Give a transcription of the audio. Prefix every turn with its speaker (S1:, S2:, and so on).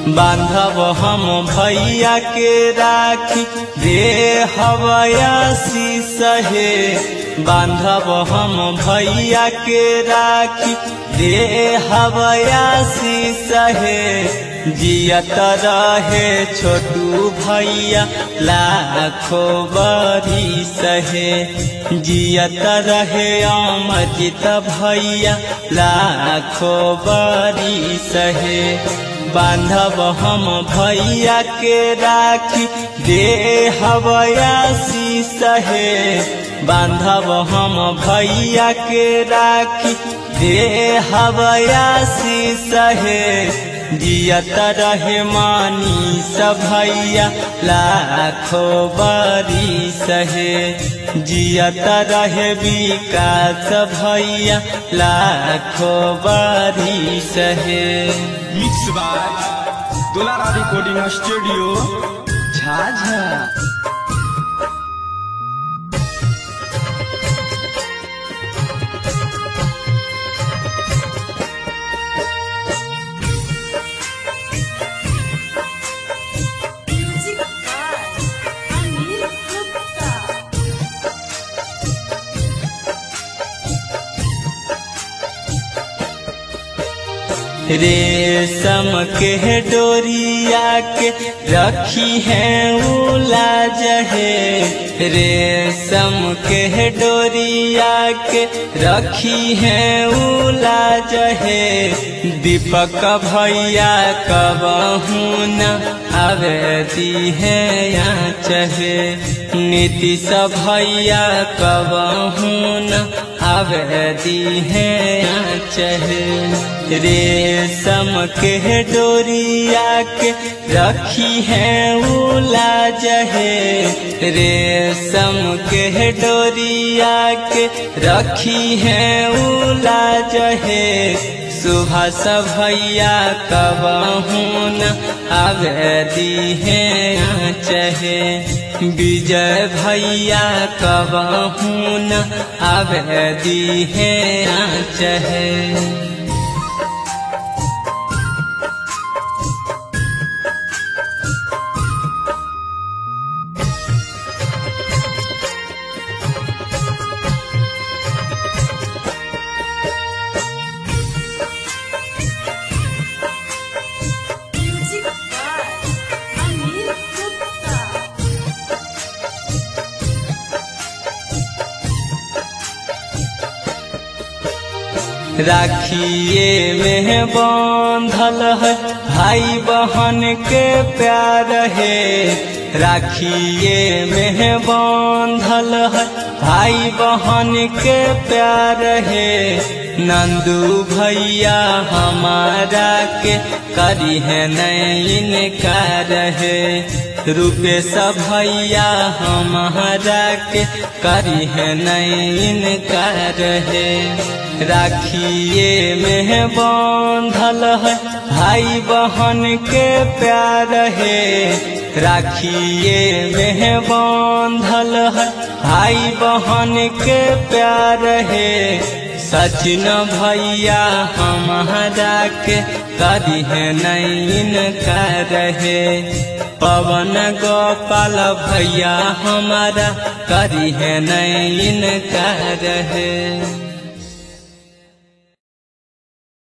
S1: बांधब हम भैया के राखी दे हवयासी सहे। बांधब हम भैया के राखी दे हवयासी सहे। जियत रहे छोटू भैया लाखों बरिस है। जियत रहे अमरजीत भैया लाखों बरिस है। बांधब हम भैया के राखी दे हवयासी सहे। बांधब हम भैया के राखी दे हवयासी सहे। जियत रहे मानीस भैया लाखों बरिस है। जियत रहे विकास भैया लाखों बरिस है।
S2: Mix by Dulara recording studio Jhajha.
S1: रेशम के डोरिया के रखी है उलाज है। रेशम के डोरिया के रखी है उलाज है। दीपक भैया कबहू न आवेती है यहाँ चहे। नीतीश भैया कबहू न आवेती है यहाँ चहे। रेशम के डोरिया के रखी है उलाज है। रेशम के डोरिया के रखी है उलाज है। सुभाष भैया कबहू न आवेती है यहाँ चहे। विजय भैया कबहू न आवेती है यहाँ चहे। राखिए में बांधल है भाई बहन के प्यार है। राखिए में बांधल है भाई बहन के प्यार है। नंदू भैया हमारा के करी है इनकार है। रूपेश भैया हमारा के करी है इनकार है। राखिए में बांधल है भाई बहन के प्यार है। राखिए में बांधल है भाई बहन के प्यार है। सचिन भैया हमारा के करी है इनकार है। पवन गोपाल भैया हमारा करी है इनकार है।